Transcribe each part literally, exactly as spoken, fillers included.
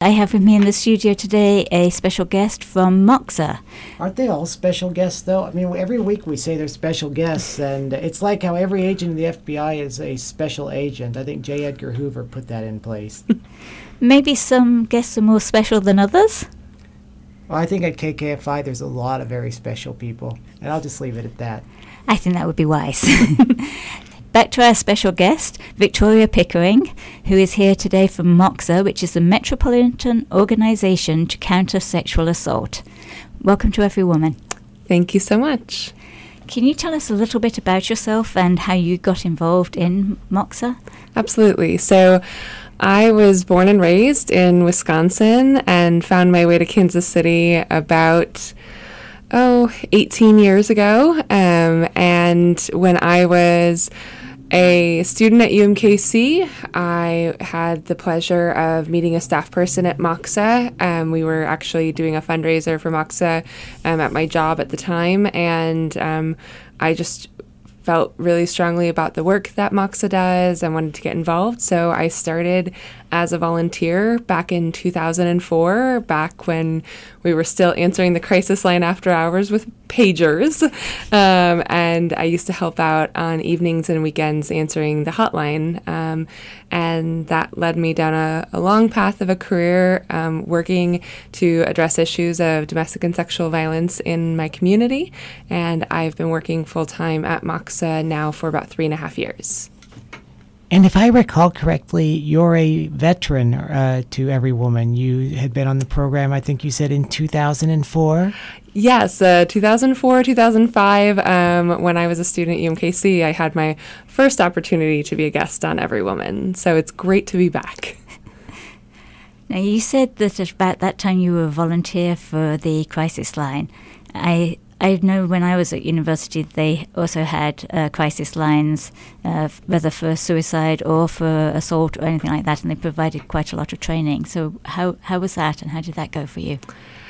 I have with me in the studio today a special guest from Moxa. Aren't they all special guests, though? I mean, every week we say they're special guests, and it's like how every agent in the F B I is a special agent. I think J. Edgar Hoover put that in place. Maybe some guests are more special than others? Well, I think at K K F I there's a lot of very special people, and I'll just leave it at that. I think that would be wise. Back to our special guest, Victoria Pickering, who is here today from MOXA, which is the Metropolitan Organization to Counter Sexual Assault. Welcome to Every Woman. Thank you so much. Can you tell us a little bit about yourself and how you got involved in MOXA? Absolutely. So I was born and raised in Wisconsin and found my way to Kansas City about oh, eighteen years ago. Um, and when I was a student at U M K C, I had the pleasure of meeting a staff person at MOXA. Um, we were actually doing a fundraiser for MOXA um, at my job at the time, and um, I just felt really strongly about the work that MOXA does and wanted to get involved. So I started as a volunteer back in two thousand four, back when we were still answering the crisis line after hours with pagers. Um, and I used to help out on evenings and weekends answering the hotline. Um, and that led me down a, a long path of a career um, working to address issues of domestic and sexual violence in my community. And I've been working full-time at MOXA now for about three and a half years. And if I recall correctly, you're a veteran uh, to Every Woman. You had been on the program, I think you said, in two thousand four? Yes, uh, two thousand four, two thousand five, um, when I was a student at U M K C, I had my first opportunity to be a guest on Every Woman. So it's great to be back. Now, you said that about that time you were a volunteer for the crisis line. I I know when I was at university, they also had uh, crisis lines, uh, whether for suicide or for assault or anything like that, and they provided quite a lot of training. So how how was that, and how did that go for you?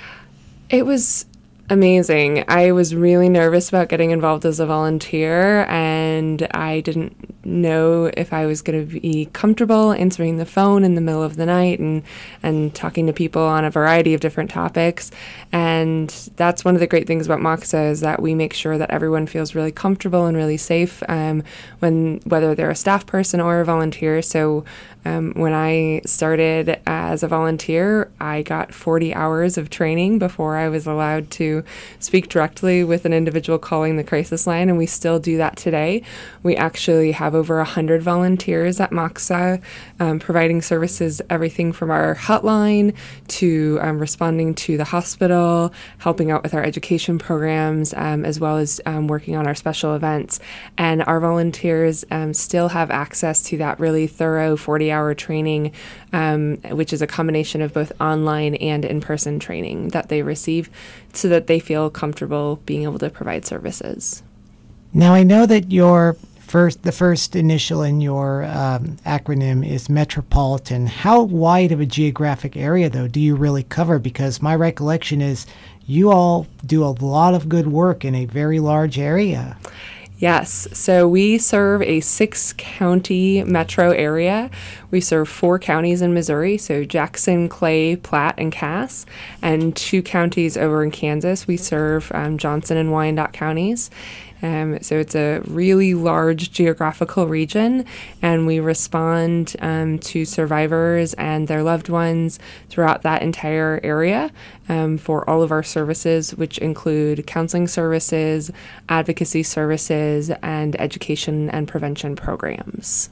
It was amazing. I was really nervous about getting involved as a volunteer, and I didn't know if I was going to be comfortable answering the phone in the middle of the night and, and talking to people on a variety of different topics. And that's one of the great things about MOXA is that we make sure that everyone feels really comfortable and really safe um, when whether they're a staff person or a volunteer. So um, when I started as a volunteer, I got forty hours of training before I was allowed to speak directly with an individual calling the crisis line, and we still do that today. We actually have over one hundred volunteers at MOXA um, providing services, everything from our hotline to um, responding to the hospital, helping out with our education programs, um, as well as um, working on our special events. And our volunteers um, still have access to that really thorough forty-hour training, um, which is a combination of both online and in-person training that they receive so that they feel comfortable being able to provide services. Now, I know that your first, the first initial in your um, acronym is Metropolitan. How wide of a geographic area, though, do you really cover? Because my recollection is you all do a lot of good work in a very large area. Yes, so we serve a six-county metro area. We serve four counties in Missouri, so Jackson, Clay, Platte, and Cass, and two counties over in Kansas. We serve um, Johnson and Wyandotte counties. Um, so it's a really large geographical region, and we respond um, to survivors and their loved ones throughout that entire area um, for all of our services, which include counseling services, advocacy services, and education and prevention programs.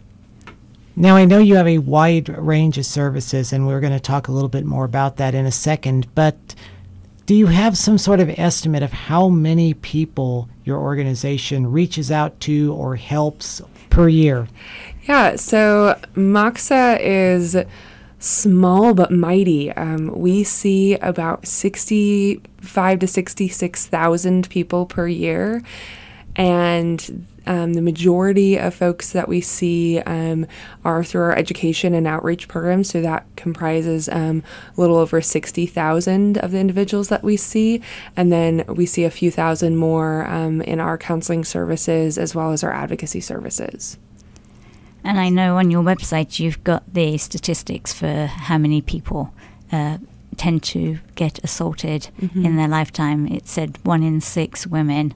Now, I know you have a wide range of services, and we're going to talk a little bit more about that in a second, but do you have some sort of estimate of how many people your organization reaches out to or helps per year? Yeah, so MOXA is small but mighty. Um, we see about sixty-five to sixty-six thousand people per year, and Um, the majority of folks that we see um, are through our education and outreach programs, so that comprises um, a little over sixty thousand of the individuals that we see, and then we see a few thousand more um, in our counseling services as well as our advocacy services. And I know on your website you've got the statistics for how many people uh, tend to get assaulted Mm-hmm. in their lifetime. It said one in six women,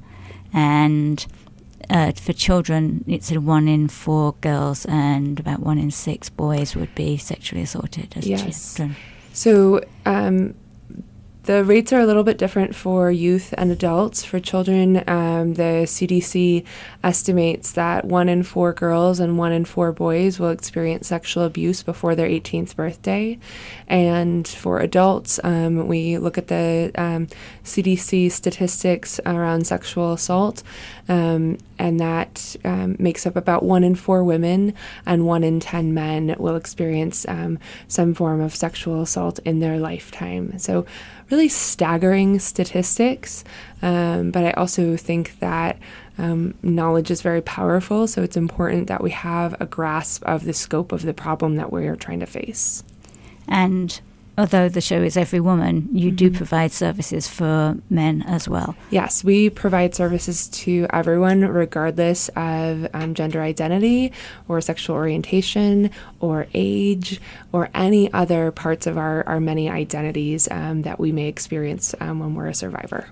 and uh, for children, it said one in four girls and about one in six boys would be sexually assaulted as Yes. children. So um, the rates are a little bit different for youth and adults. For children, um, the C D C estimates that one in four girls and one in four boys will experience sexual abuse before their eighteenth birthday. And for adults, um, we look at the um, C D C statistics around sexual assault, um, and that um, makes up about one in four women and one in ten men will experience um, some form of sexual assault in their lifetime. So really staggering statistics, um, but I also think that um, knowledge is very powerful, so it's important that we have a grasp of the scope of the problem that we're trying to face. And although the show is Every Woman, you Mm-hmm. do provide services for men as well. Yes, we provide services to everyone regardless of um, gender identity or sexual orientation or age or any other parts of our, our many identities um, that we may experience um, when we're a survivor.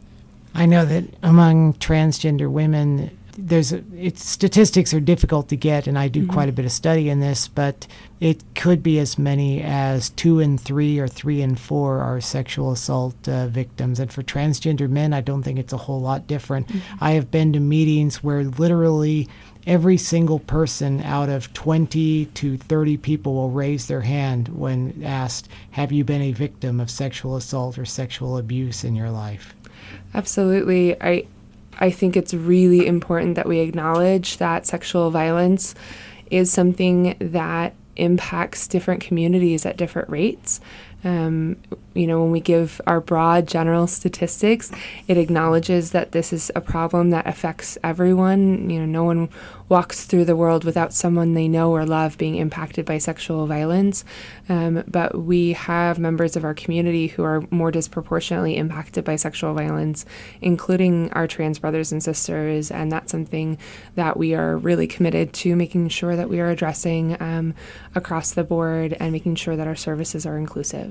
I know that among transgender women, there's a, it's, statistics are difficult to get, and I do Mm-hmm. quite a bit of study in this, but it could be as many as two in three or three in four are sexual assault uh, victims. And for transgender men, I don't think it's a whole lot different. Mm-hmm. I have been to meetings where literally every single person out of twenty to thirty people will raise their hand when asked, have you been a victim of sexual assault or sexual abuse in your life? Absolutely. I I think it's really important that we acknowledge that sexual violence is something that impacts different communities at different rates. Um, you know, when we give our broad general statistics, it acknowledges that this is a problem that affects everyone. You know, no one walks through the world without someone they know or love being impacted by sexual violence. Um, but we have members of our community who are more disproportionately impacted by sexual violence, including our trans brothers and sisters. And that's something that we are really committed to making sure that we are addressing um, across the board and making sure that our services are inclusive.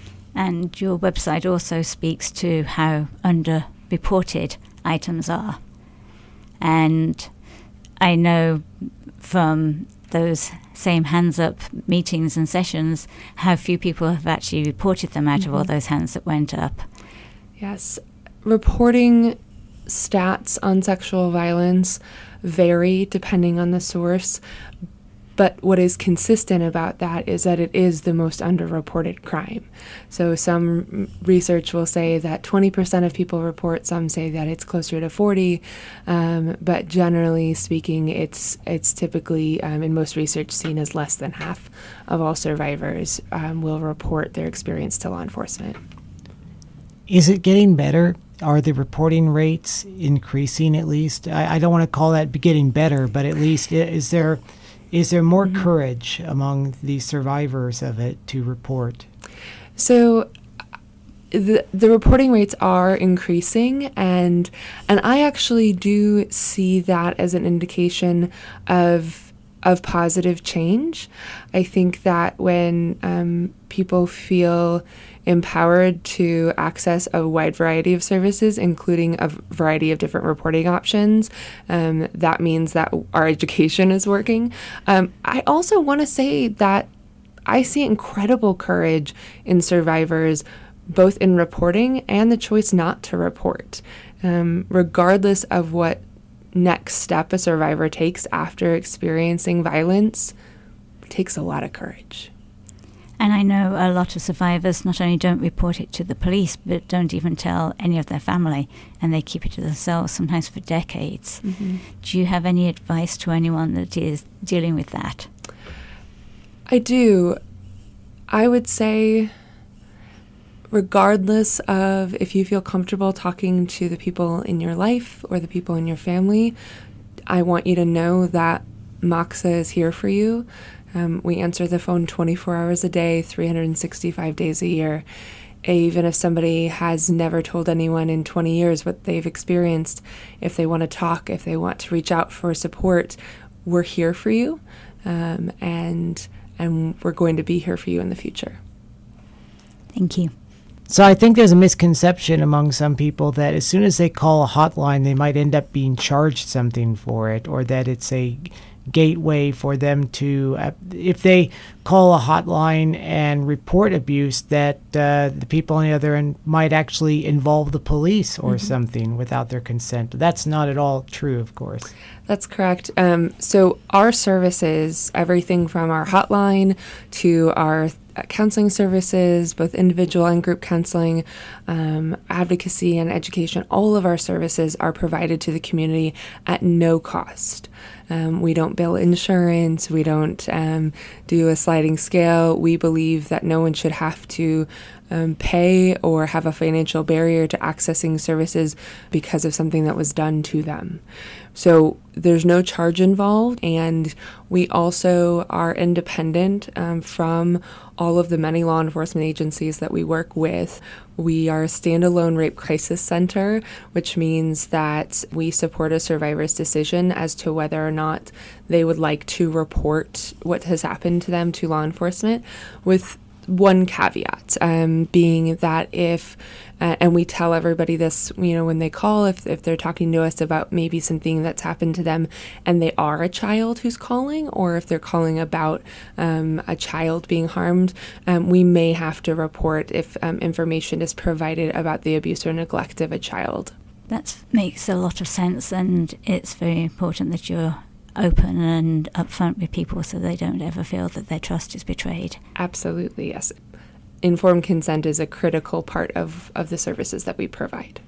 And your website also speaks to how underreported items are. And I know from those same Hands Up meetings and sessions how few people have actually reported them out mm-hmm. of all those hands that went up. Yes. Reporting stats on sexual violence vary depending on the source. But what is consistent about that is that it is the most underreported crime. So some research will say that twenty percent of people report, some say that it's closer to forty, um, but generally speaking, it's it's typically, um, in most research, seen as less than half of all survivors um, will report their experience to law enforcement. Is it getting better? Are the reporting rates increasing at least? I, I don't want to call that getting better, but at least is there... Is there more mm-hmm. courage among the survivors of it to report? So the the reporting rates are increasing, and and I actually do see that as an indication of of positive change. I think that when um, people feel empowered to access a wide variety of services, including a variety of different reporting options, um, that means that our education is working. Um, I also want to say that I see incredible courage in survivors, both in reporting and the choice not to report. Um, regardless of what next step a survivor takes after experiencing violence, it takes a lot of courage. And I know a lot of survivors not only don't report it to the police, but don't even tell any of their family, and they keep it to themselves, sometimes for decades. Mm-hmm. Do you have any advice to anyone that is dealing with that? I do. I would say, regardless of if you feel comfortable talking to the people in your life or the people in your family, I want you to know that Moxa is here for you. Um, we answer the phone twenty-four hours a day, three hundred sixty-five days a year. Even if somebody has never told anyone in twenty years what they've experienced, if they want to talk, if they want to reach out for support, we're here for you, um, and and we're going to be here for you in the future. Thank you. So I think there's a misconception among some people that as soon as they call a hotline, they might end up being charged something for it, or that it's a gateway for them to, uh, if they call a hotline and report abuse, that uh, the people on the other end might actually involve the police or mm-hmm. something without their consent. That's not at all true, of course. That's correct. Um, so our services, everything from our hotline to our counseling services, both individual and group counseling, um, advocacy and education, all of our services are provided to the community at no cost. Um, we don't bill insurance. We don't um, do a sliding scale. We believe that no one should have to um, pay or have a financial barrier to accessing services because of something that was done to them. So there's no charge involved, and we also are independent um, from all of the many law enforcement agencies that we work with. We are a standalone rape crisis center, which means that we support a survivor's decision as to whether or not they would like to report what has happened to them to law enforcement, with one caveat um, being that if, uh, and we tell everybody this, you know, when they call, if, if they're talking to us about maybe something that's happened to them and they are a child who's calling, or if they're calling about um, a child being harmed, um, we may have to report if um, information is provided about the abuse or neglect of a child. That makes a lot of sense, and it's very important that you're open and upfront with people so they don't ever feel that their trust is betrayed. Absolutely, yes. Informed consent is a critical part of, of the services that we provide.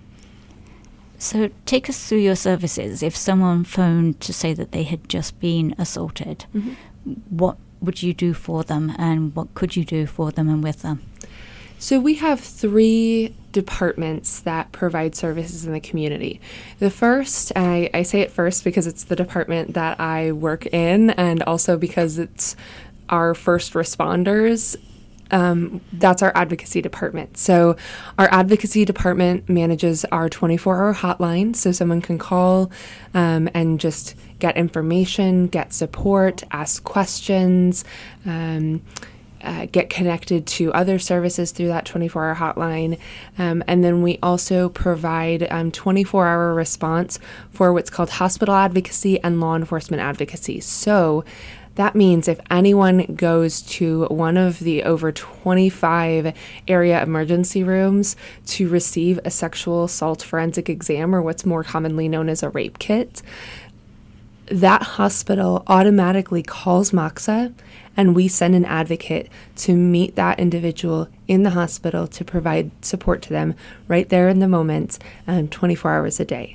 So take us through your services. If someone phoned to say that they had just been assaulted, mm-hmm. what would you do for them, and what could you do for them and with them? So we have three departments that provide services in the community. The first, I, I say it first because it's the department that I work in, and also because it's our first responders. Um, that's our advocacy department. So our advocacy department manages our twenty-four hour hotline, so someone can call um, and just get information, get support, ask questions, um, Uh, get connected to other services through that twenty-four hour hotline. Um, and then we also provide um, twenty-four hour response for what's called hospital advocacy and law enforcement advocacy. So that means if anyone goes to one of the over twenty-five area emergency rooms to receive a sexual assault forensic exam, or what's more commonly known as a rape kit, that hospital automatically calls MOXA, and we send an advocate to meet that individual in the hospital to provide support to them right there in the moment, um, twenty-four hours a day.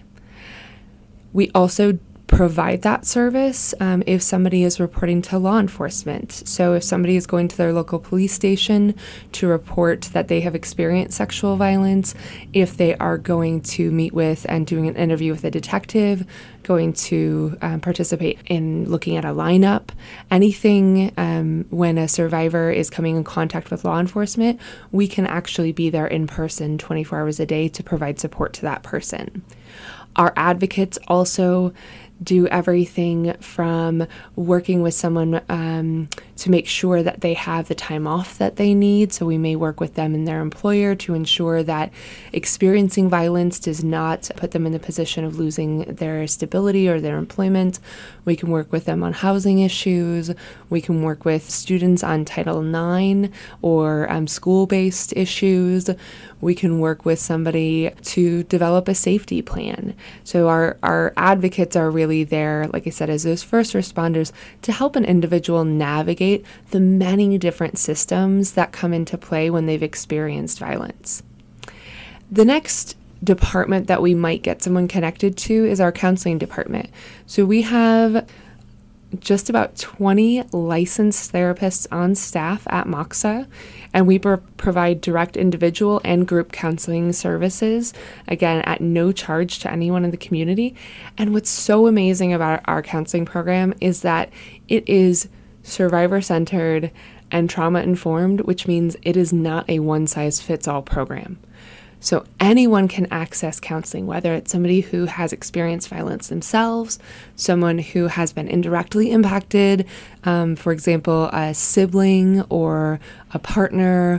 We also provide that service um, if somebody is reporting to law enforcement. So if somebody is going to their local police station to report that they have experienced sexual violence, if they are going to meet with and doing an interview with a detective, going to um, participate in looking at a lineup, anything um, when a survivor is coming in contact with law enforcement, we can actually be there in person twenty-four hours a day to provide support to that person. Our advocates also do everything from working with someone um, to make sure that they have the time off that they need. So we may work with them and their employer to ensure that experiencing violence does not put them in the position of losing their stability or their employment. We can work with them on housing issues. We can work with students on Title nine or um, school-based issues. We can work with somebody to develop a safety plan. So our, our advocates are really there, like I said, as those first responders to help an individual navigate the many different systems that come into play when they've experienced violence. The next department that we might get someone connected to is our counseling department. So we have just about twenty licensed therapists on staff at MOXA, and we pro- provide direct individual and group counseling services, again, at no charge to anyone in the community. And what's so amazing about our counseling program is that it is survivor-centered and trauma-informed, which means it is not a one-size-fits-all program. So anyone can access counseling, whether it's somebody who has experienced violence themselves, someone who has been indirectly impacted, um, for example, a sibling or a partner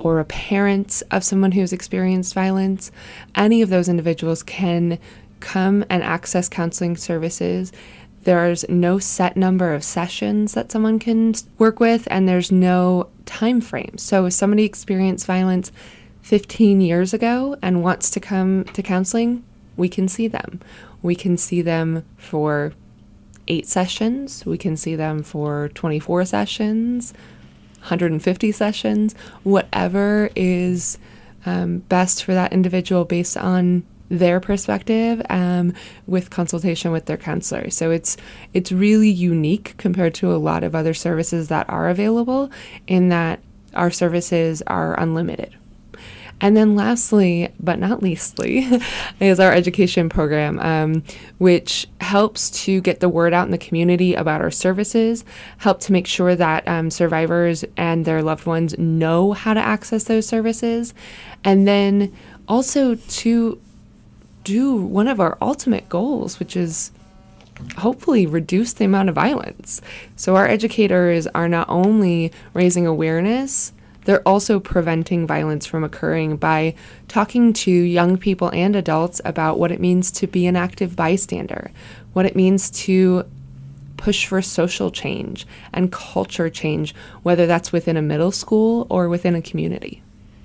or a parent of someone who's experienced violence, any of those individuals can come and access counseling services. There's no set number of sessions that someone can work with, and there's no time frame. So if somebody experienced violence fifteen years ago and wants to come to counseling, we can see them. We can see them for eight sessions. We can see them for twenty-four sessions, one hundred fifty sessions, whatever is um, best for that individual based on their perspective, um, with consultation with their counselor. So it's it's really unique compared to a lot of other services that are available, in that our services are unlimited. And then lastly, but not leastly, is our education program, um, which helps to get the word out in the community about our services, help to make sure that um, survivors and their loved ones know how to access those services, and then also to do one of our ultimate goals, which is hopefully reduce the amount of violence. So our educators are not only raising awareness, they're also preventing violence from occurring by talking to young people and adults about what it means to be an active bystander, what it means to push for social change and culture change, whether that's within a middle school or within a community.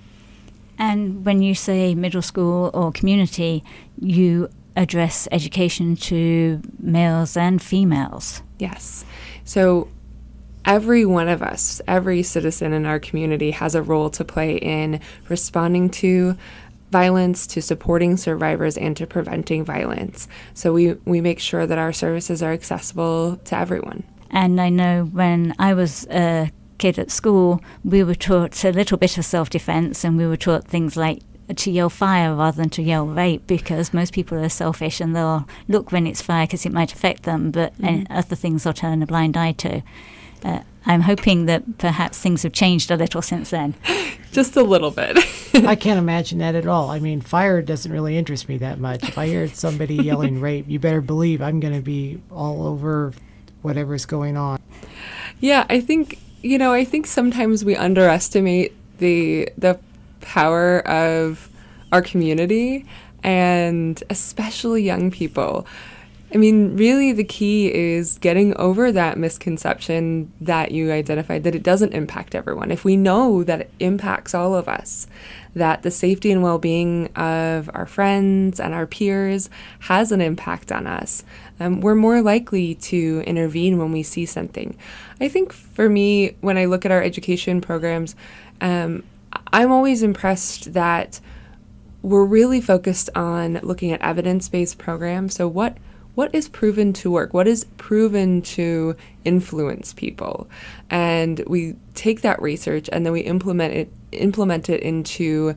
And when you say middle school or community, you address education to males and females. Yes. So every one of us, every citizen in our community has a role to play in responding to violence, to supporting survivors, and to preventing violence. So we, we make sure that our services are accessible to everyone. And I know when I was a kid at school, we were taught a little bit of self-defense, and we were taught things like to yell fire rather than to yell rape, because most people are selfish and they'll look when it's fire because it might affect them, but mm-hmm. other things they'll turn a blind eye to. Uh, I'm hoping that perhaps things have changed a little since then. Just a little bit. I can't imagine that at all. I mean, fire doesn't really interest me that much. If I hear somebody yelling rape, you better believe I'm going to be all over whatever's going on. Yeah, I think, you know, I think sometimes we underestimate the the power of our community, and especially young people. I mean, really the key is getting over that misconception that you identified, that it doesn't impact everyone. If we know that it impacts all of us, that the safety and well-being of our friends and our peers has an impact on us, um, we're more likely to intervene when we see something. I think for me, when I look at our education programs, um, I'm always impressed that we're really focused on looking at evidence-based programs. So what What is proven to work? What is proven to influence people? And we take that research and then we implement it implement it into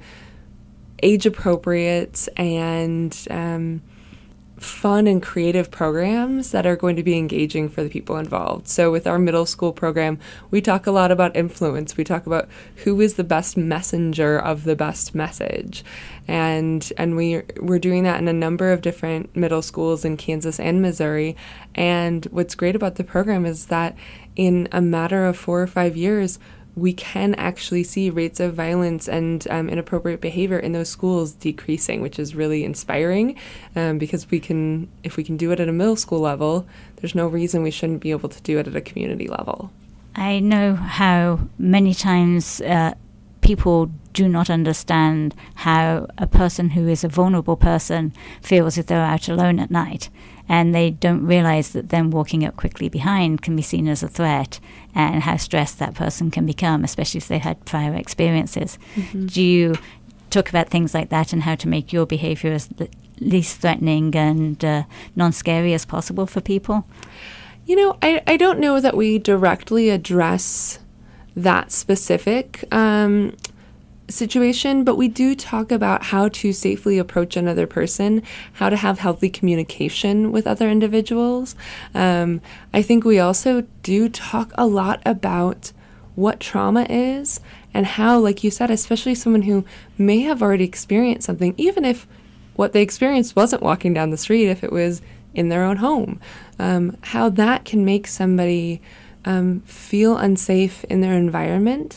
age-appropriate and um, fun and creative programs that are going to be engaging for the people involved. So with our middle school program, we talk a lot about influence. We talk about who is the best messenger of the best message. And and we, we're doing that in a number of different middle schools in Kansas and Missouri. And what's great about the program is that in a matter of four or five years, we can actually see rates of violence and um, inappropriate behavior in those schools decreasing, which is really inspiring, um, because we can, if we can do it at a middle school level, there's no reason we shouldn't be able to do it at a community level. I know how many times uh, people do not understand how a person who is a vulnerable person feels if they're out alone at night, and they don't realize that them walking up quickly behind can be seen as a threat, and how stressed that person can become, especially if they've had prior experiences. Mm-hmm. Do you talk about things like that and how to make your behavior as least threatening and uh, non-scary as possible for people? You know, I, I don't know that we directly address that specific um situation, but we do talk about how to safely approach another person, how to have healthy communication with other individuals. Um, I think we also do talk a lot about what trauma is and how, like you said, especially someone who may have already experienced something, even if what they experienced wasn't walking down the street, if it was in their own home, um, how that can make somebody um, feel unsafe in their environment.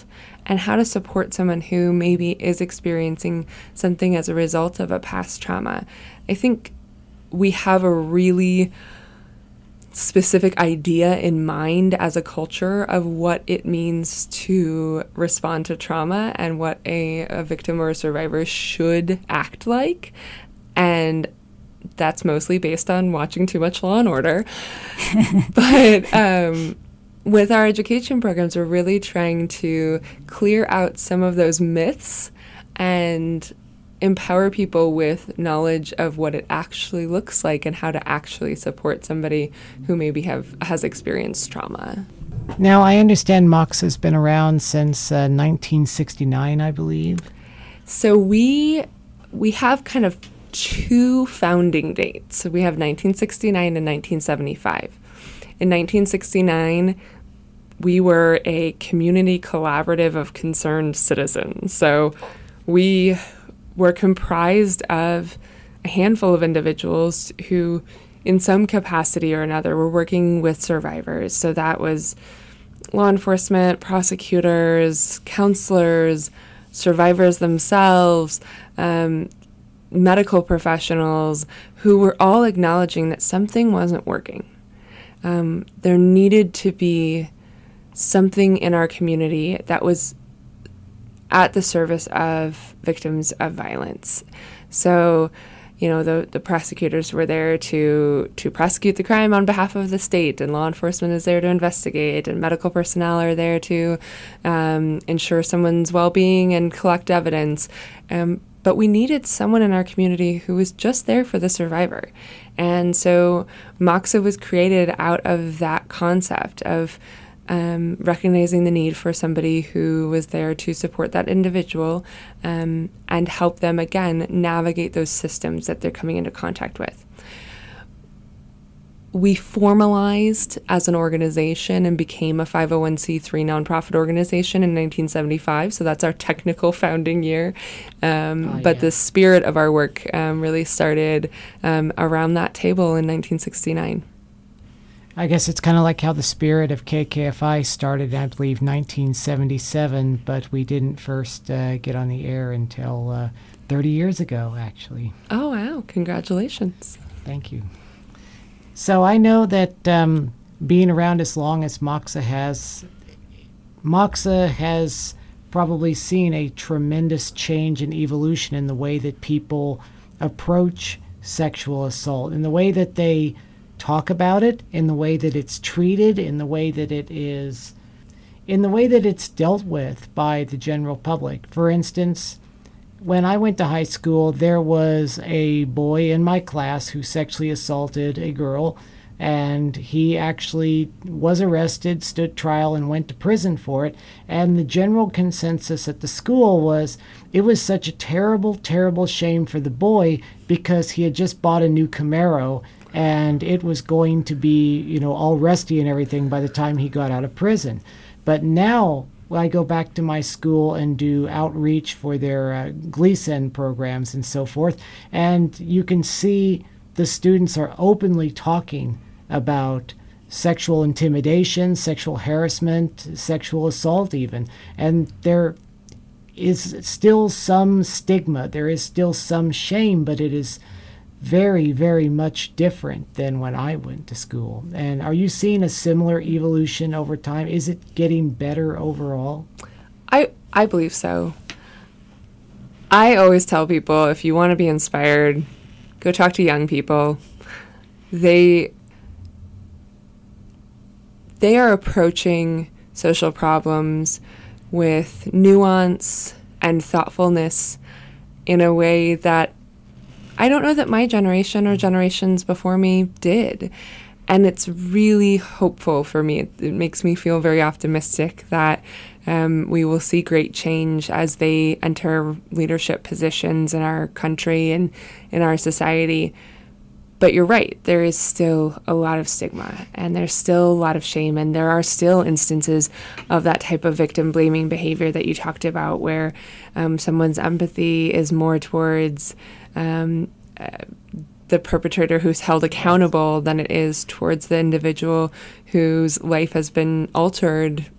and how to support someone who maybe is experiencing something as a result of a past trauma. I think we have a really specific idea in mind as a culture of what it means to respond to trauma and what a, a victim or a survivor should act like. And that's mostly based on watching too much Law and Order. But um, with our education programs, we're really trying to clear out some of those myths and empower people with knowledge of what it actually looks like and how to actually support somebody who maybe have has experienced trauma. Now, I understand Moxa has been around since uh, nineteen sixty-nine, I believe. So we we have kind of two founding dates. So we have nineteen sixty-nine and nineteen seventy-five. In nineteen sixty-nine, we were a community collaborative of concerned citizens. So we were comprised of a handful of individuals who, in some capacity or another, were working with survivors. So that was law enforcement, prosecutors, counselors, survivors themselves, um, medical professionals, who were all acknowledging that something wasn't working. Um, there needed to be something in our community that was at the service of victims of violence. So, you know, the the prosecutors were there to to prosecute the crime on behalf of the state, and law enforcement is there to investigate, and medical personnel are there to um, ensure someone's well-being and collect evidence. Um, but we needed someone in our community who was just there for the survivor. And so Moxa was created out of that concept of Um, recognizing the need for somebody who was there to support that individual um, and help them, again, navigate those systems that they're coming into contact with. We formalized as an organization and became a five oh one c three nonprofit organization in nineteen seventy-five, so that's our technical founding year. Um, oh, but yeah. the spirit of our work um, really started um, around that table in nineteen sixty-nine. I guess it's kind of like how the spirit of K K F I started, I believe, nineteen seventy-seven, but we didn't first uh, get on the air until uh, thirty years ago, actually. Oh, wow. Congratulations. Thank you. So I know that um, being around as long as Moxa has, Moxa has probably seen a tremendous change and evolution in the way that people approach sexual assault, in the way that they talk about it, in the way that it's treated, in the way that it is, in the way that it's dealt with by the general public. For instance, when I went to high school, there was a boy in my class who sexually assaulted a girl, and he actually was arrested, stood trial, and went to prison for it. And the general consensus at the school was it was such a terrible, terrible shame for the boy because he had just bought a new Camaro, and it was going to be, you know, all rusty and everything by the time he got out of prison. But now, when I go back to my school and do outreach for their uh, Gleason programs and so forth, and you can see the students are openly talking about sexual intimidation, sexual harassment, sexual assault even. And there is still some stigma, there is still some shame, but it is very, very much different than when I went to school. And are you seeing a similar evolution over time? Is it getting better overall? I, I believe so. I always tell people, if you want to be inspired, go talk to young people. They they are approaching social problems with nuance and thoughtfulness in a way that I don't know that my generation or generations before me did. And it's really hopeful for me. It, it makes me feel very optimistic that um, we will see great change as they enter leadership positions in our country and in our society. But you're right, there is still a lot of stigma, and there's still a lot of shame, and there are still instances of that type of victim-blaming behavior that you talked about, where um, someone's empathy is more towards um, uh, the perpetrator who's held accountable than it is towards the individual whose life has been altered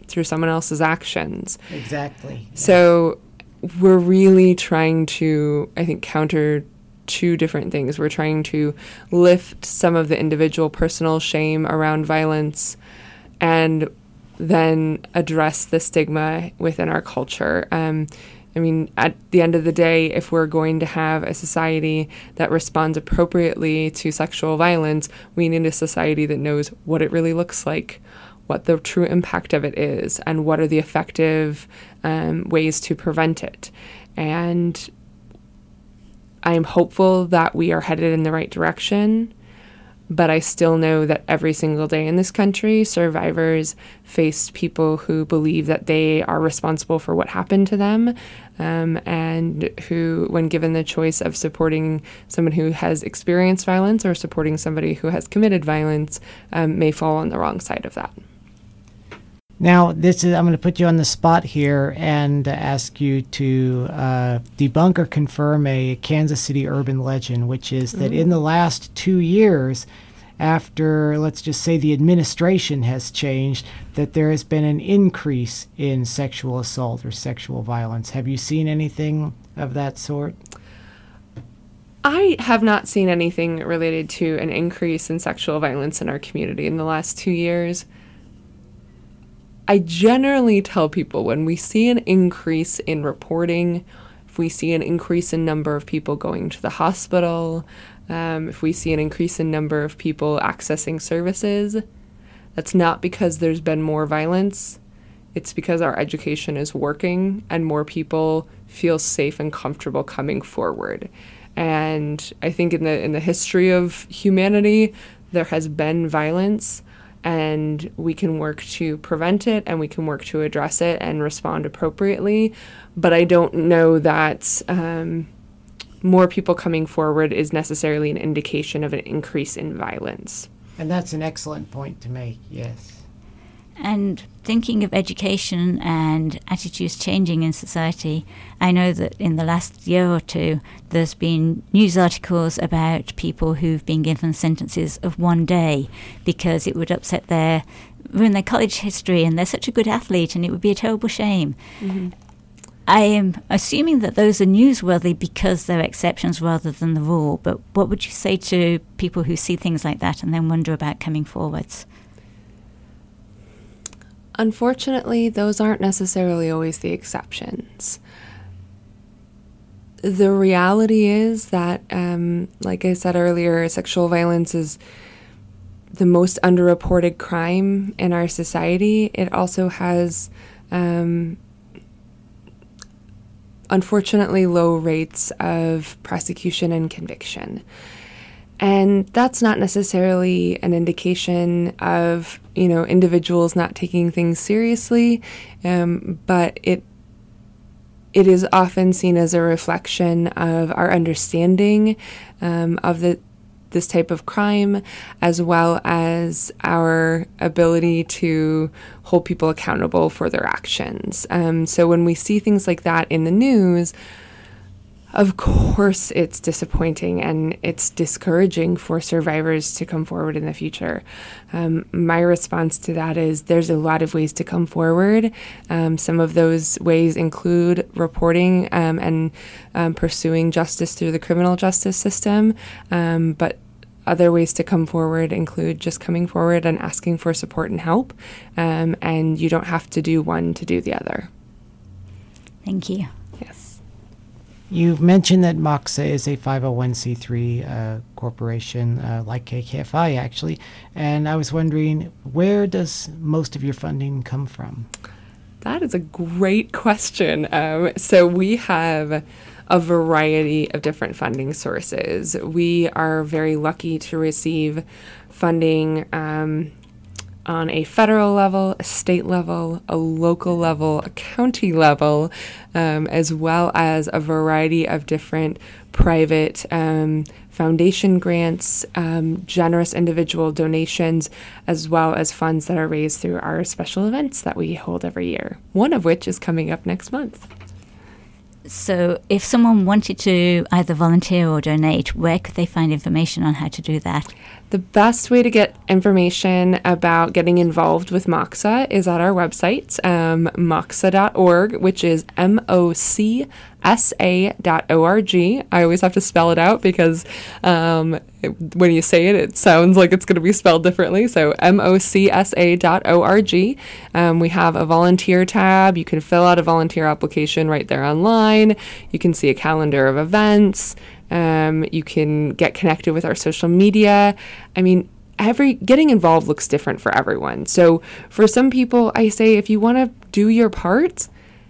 through someone else's actions. Exactly. So we're really trying to, I think, counter two different things. We're trying to lift some of the individual personal shame around violence and then address the stigma within our culture. Um, I mean, at the end of the day, if we're going to have a society that responds appropriately to sexual violence, we need a society that knows what it really looks like, what the true impact of it is, and what are the effective um, ways to prevent it. And I am hopeful that we are headed in the right direction, but I still know that every single day in this country, survivors face people who believe that they are responsible for what happened to them, um, and who, when given the choice of supporting someone who has experienced violence or supporting somebody who has committed violence, um, may fall on the wrong side of that. Now, this is I'm going to put you on the spot here and ask you to uh, debunk or confirm a Kansas City urban legend, which is that mm-hmm. in the last two years, after, let's just say, the administration has changed, that there has been an increase in sexual assault or sexual violence. Have you seen anything of that sort? I have not seen anything related to an increase in sexual violence in our community in the last two years. I generally tell people when we see an increase in reporting, if we see an increase in number of people going to the hospital, um, if we see an increase in number of people accessing services, that's not because there's been more violence. It's because our education is working and more people feel safe and comfortable coming forward. And I think in the in the history of humanity, there has been violence, and we can work to prevent it, and we can work to address it and respond appropriately. But I don't know that um, more people coming forward is necessarily an indication of an increase in violence. And that's an excellent point to make, yes. And thinking of education and attitudes changing in society, I know that in the last year or two, there's been news articles about people who've been given sentences of one day because it would upset their, ruin their college history, and they're such a good athlete, and it would be a terrible shame. Mm-hmm. I am assuming that those are newsworthy because they're exceptions rather than the rule, but what would you say to people who see things like that and then wonder about coming forwards? Unfortunately, those aren't necessarily always the exceptions. The reality is that, um, like I said earlier, sexual violence is the most underreported crime in our society. It also has, um, unfortunately, low rates of prosecution and conviction. And that's not necessarily an indication of, you know, individuals not taking things seriously, um, but it it is often seen as a reflection of our understanding um, of the this type of crime, as well as our ability to hold people accountable for their actions. Um, so when we see things like that in the news, of course, it's disappointing and it's discouraging for survivors to come forward in the future. Um, my response to that is there's a lot of ways to come forward. Um, some of those ways include reporting um, and um, pursuing justice through the criminal justice system. Um, but other ways to come forward include just coming forward and asking for support and help. Um, and you don't have to do one to do the other. Thank you. Yes. You've mentioned that MOXA is a five oh one c three uh, corporation, uh, like K K F I, actually. And I was wondering, where does most of your funding come from? That is a great question. Um, so we have a variety of different funding sources. We are very lucky to receive funding um, on a federal level, a state level, a local level, a county level, um, as well as a variety of different private um, foundation grants, um, generous individual donations, as well as funds that are raised through our special events that we hold every year, one of which is coming up next month. So if someone wanted to either volunteer or donate, where could they find information on how to do that? The best way to get information about getting involved with Moxa is at our website, um, moxa dot org, which is M O C S A dot O R G. I always have to spell it out because um, it, when you say it, it sounds like it's going to be spelled differently. So M O C S A dot O R G. Um, we have a volunteer tab. You can fill out a volunteer application right there online. You can see a calendar of events. Um, you can get connected with our social media. I mean, every getting involved looks different for everyone. So for some people, I say if you want to do your part,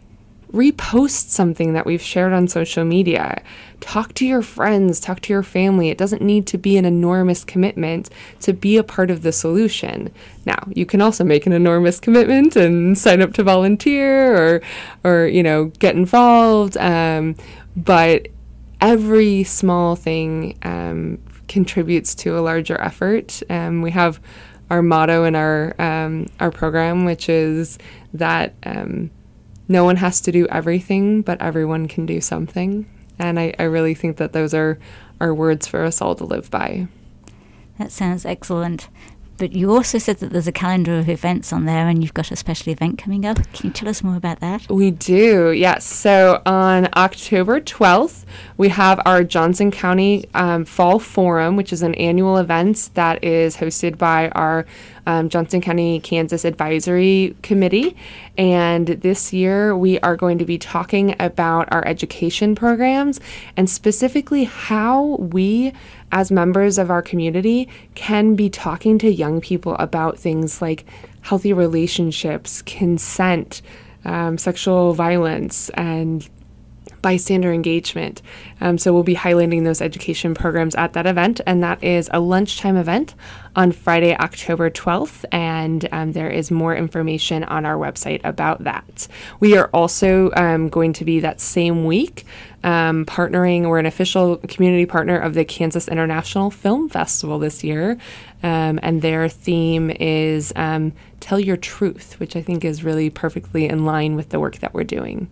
repost something that we've shared on social media. Talk to your friends, talk to your family. It doesn't need to be an enormous commitment to be a part of the solution. Now, you can also make an enormous commitment and sign up to volunteer or, or you know, get involved. Um, but every small thing um, contributes to a larger effort. Um, we have our motto in our um, our program, which is that um, no one has to do everything, but everyone can do something. And I, I really think that those are, are words for us all to live by. That sounds excellent. But you also said that there's a calendar of events on there and you've got a special event coming up. Can you tell us more about that? We do, yes. So on October twelfth, we have our Johnson County um, Fall Forum, which is an annual event that is hosted by our um, Johnson County, Kansas Advisory Committee. And this year we are going to be talking about our education programs and specifically how we as members of our community can be talking to young people about things like healthy relationships, consent, um, sexual violence, and bystander engagement. Um, so we'll be highlighting those education programs at that event, and that is a lunchtime event on Friday, October twelfth, and um, there is more information on our website about that. We are also um, going to be that same week um, partnering, we're an official community partner of the Kansas International Film Festival this year, um, and their theme is um, Tell Your Truth, which I think is really perfectly in line with the work that we're doing.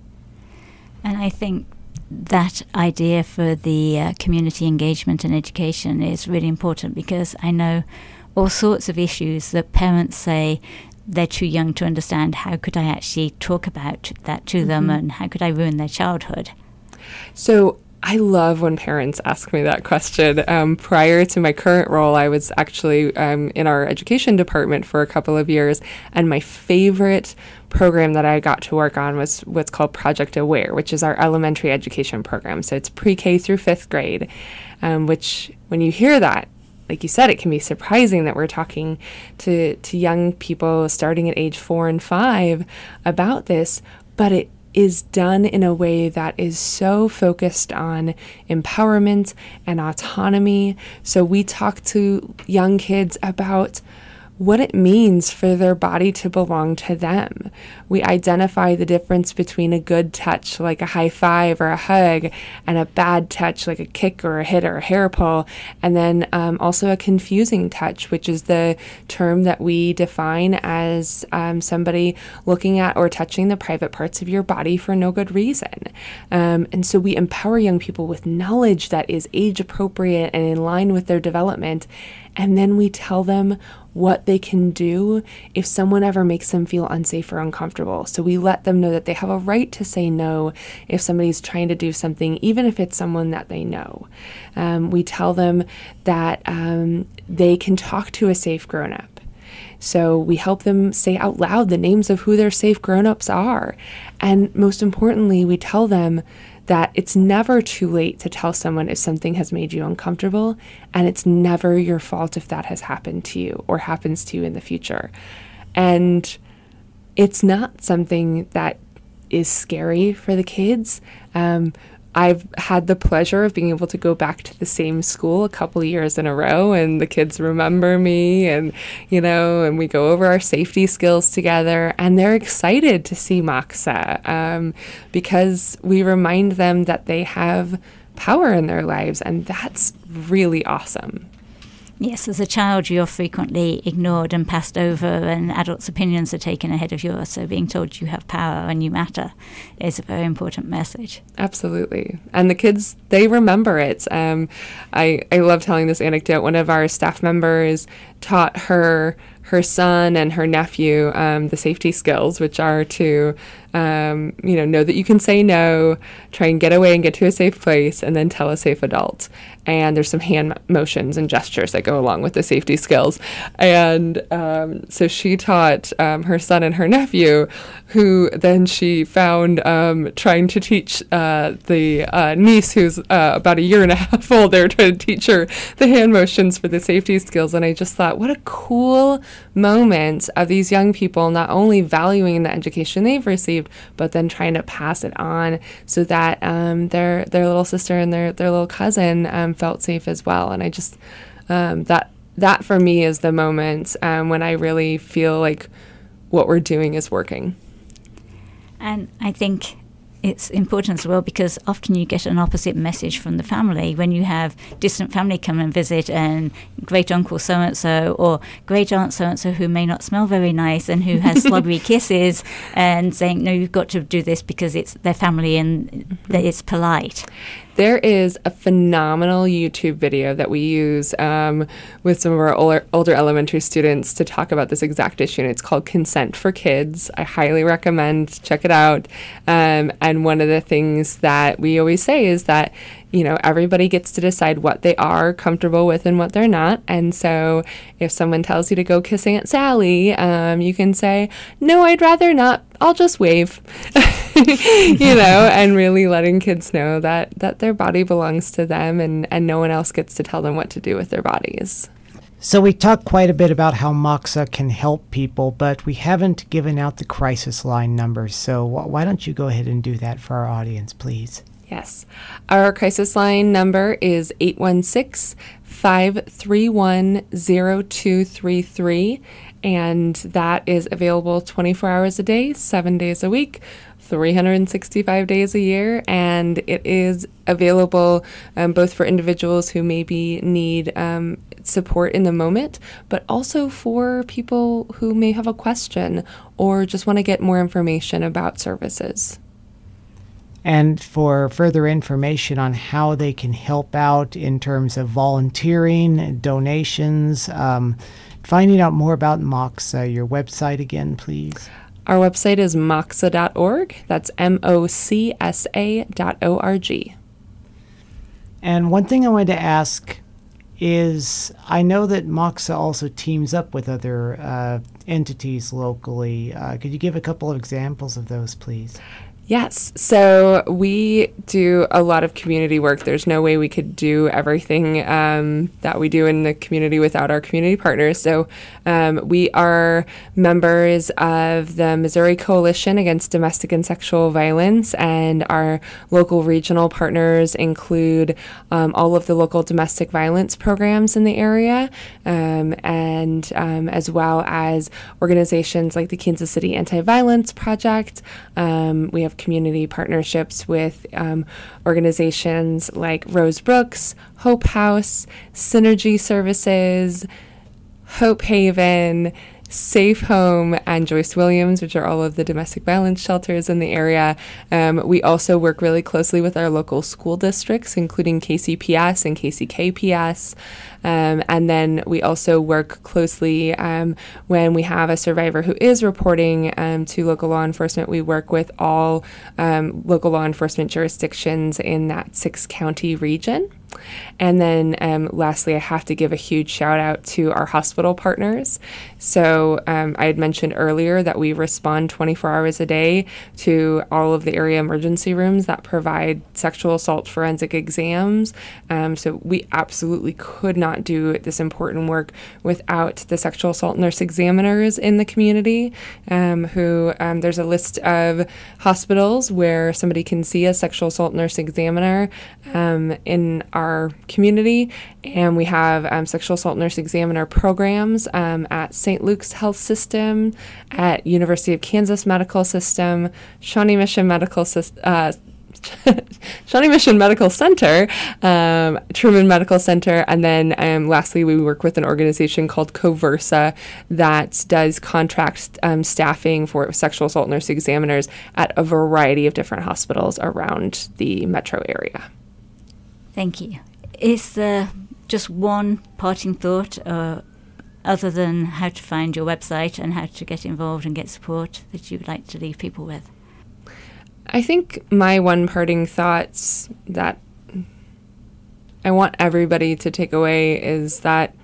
And I think that idea for the uh, community engagement and education is really important because I know all sorts of issues that parents say they're too young to understand. How could I actually talk about that to mm-hmm. them, and how could I ruin their childhood? So I love when parents ask me that question. Um, prior to my current role, I was actually um, in our education department for a couple of years, and my favorite program that I got to work on was what's called Project Aware, which is our elementary education program. So it's pre-K through fifth grade, um, which when you hear that, like you said, it can be surprising that we're talking to, to young people starting at age four and five about this, but it is done in a way that is so focused on empowerment and autonomy. So we talk to young kids about what it means for their body to belong to them. We identify the difference between a good touch, like a high five or a hug, and a bad touch, like a kick or a hit or a hair pull, and then um, also a confusing touch, which is the term that we define as um, somebody looking at or touching the private parts of your body for no good reason. Um, and so we empower young people with knowledge that is age appropriate and in line with their development, and then we tell them what they can do if someone ever makes them feel unsafe or uncomfortable. So we let them know that they have a right to say no if somebody's trying to do something, even if it's someone that they know. Um, we tell them that um, they can talk to a safe grown-up. So we help them say out loud the names of who their safe grown-ups are. And most importantly, we tell them that it's never too late to tell someone if something has made you uncomfortable, and it's never your fault if that has happened to you or happens to you in the future. And it's not something that is scary for the kids. Um, I've had the pleasure of being able to go back to the same school a couple of years in a row, and the kids remember me, and, you know, and we go over our safety skills together, and they're excited to see Moxa um, because we remind them that they have power in their lives, and that's really awesome. Yes, as a child, you're frequently ignored and passed over, and adults' opinions are taken ahead of yours. So being told you have power and you matter is a very important message. Absolutely. And the kids, they remember it. Um, I, I love telling this anecdote. One of our staff members taught her her son and her nephew um, the safety skills, which are to, um, you know, know that you can say no, try and get away and get to a safe place, and then tell a safe adult. And there's some hand motions and gestures that go along with the safety skills. And um, so she taught um, her son and her nephew, who then she found um, trying to teach uh, the uh, niece, who's uh, about a year and a half old. They were trying to teach her the hand motions for the safety skills. And I just thought, what a cool moment of these young people not only valuing the education they've received, but then trying to pass it on so that um, their their little sister and their, their little cousin um, felt safe as well. And I just, um, that that for me is the moment um, when I really feel like what we're doing is working. And I think it's important as well because often you get an opposite message from the family when you have distant family come and visit and great uncle so-and-so or great aunt so-and-so who may not smell very nice and who has slobbery kisses and saying, no, you've got to do this because it's their family and mm-hmm. that it's polite. There is a phenomenal YouTube video that we use um, with some of our older, older elementary students to talk about this exact issue, and it's called Consent for Kids. I highly recommend, check it out. Um, and one of the things that we always say is that, you know, everybody gets to decide what they are comfortable with and what they're not. And so if someone tells you to go kiss Aunt Sally, um, you can say, no, I'd rather not. I'll just wave, you know, and really letting kids know that, that their body belongs to them and, and no one else gets to tell them what to do with their bodies. So we talked quite a bit about how Moxa can help people, but we haven't given out the crisis line numbers. So wh- why don't you go ahead and do that for our audience, please? Yes. Our crisis line number is eight one six, five three one, zero two three three, and that is available twenty-four hours a day, seven days a week, three hundred sixty-five days a year, and it is available um, both for individuals who maybe need um, support in the moment, but also for people who may have a question or just want to get more information about services. And for further information on how they can help out in terms of volunteering, donations, um, finding out more about Moxa, your website again, please. Our website is moxa dot org. That's M O C S A dot O R G. And one thing I wanted to ask is, I know that Moxa also teams up with other uh, entities locally. Uh, could you give a couple of examples of those, please? Yes. So we do a lot of community work. There's no way we could do everything um, that we do in the community without our community partners. So um, we are members of the Missouri Coalition Against Domestic and Sexual Violence, and our local regional partners include um, all of the local domestic violence programs in the area, um, and um, as well as organizations like the Kansas City Anti-Violence Project. Um, we have community partnerships with um, organizations like Rose Brooks, Hope House, Synergy Services, Hope Haven, Safe Home, and Joyce Williams, which are all of the domestic violence shelters in the area. Um, we also work really closely with our local school districts, including K C P S and K C K P S. Um, and then we also work closely um, when we have a survivor who is reporting um, to local law enforcement. We work with all um, local law enforcement jurisdictions in that six-county region. And then um, lastly, I have to give a huge shout out to our hospital partners. So um, I had mentioned earlier that we respond twenty-four hours a day to all of the area emergency rooms that provide sexual assault forensic exams. Um, so we absolutely could not do this important work without the sexual assault nurse examiners in the community, um, who um, there's a list of hospitals where somebody can see a sexual assault nurse examiner um, in our our community, and we have um, sexual assault nurse examiner programs um, at Saint Luke's Health System, at University of Kansas Medical System, Shawnee Mission Medical System, uh, Shawnee Mission Medical Center, um, Truman Medical Center, and then um, lastly, we work with an organization called Coversa that does contract um, staffing for sexual assault nurse examiners at a variety of different hospitals around the metro area. Thank you. Is there just one parting thought, uh, other than how to find your website and how to get involved and get support, that you would like to leave people with? I think my one parting thoughts that I want everybody to take away is that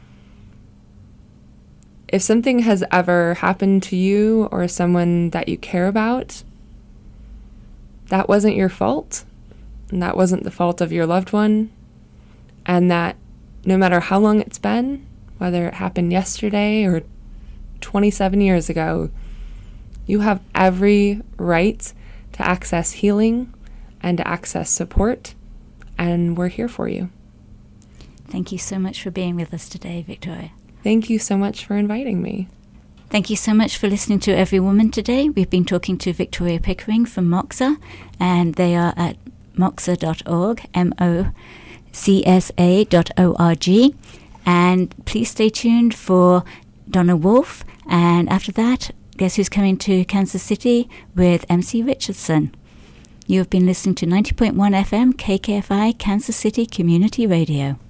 if something has ever happened to you or someone that you care about, that wasn't your fault, and that wasn't the fault of your loved one, and that no matter how long it's been, whether it happened yesterday or twenty-seven years ago, you have every right to access healing and to access support, and we're here for you. Thank you so much for being with us today, Victoria. Thank you so much for inviting me. Thank you so much for listening to Every Woman today. We've been talking to Victoria Pickering from Moxa, and they are at moxa dot org, M O C S A dot O R G. And please stay tuned for Donna Wolf, and after that, guess who's coming to Kansas City with M C Richardson. You have been listening to ninety point one F M K K F I Kansas City Community Radio.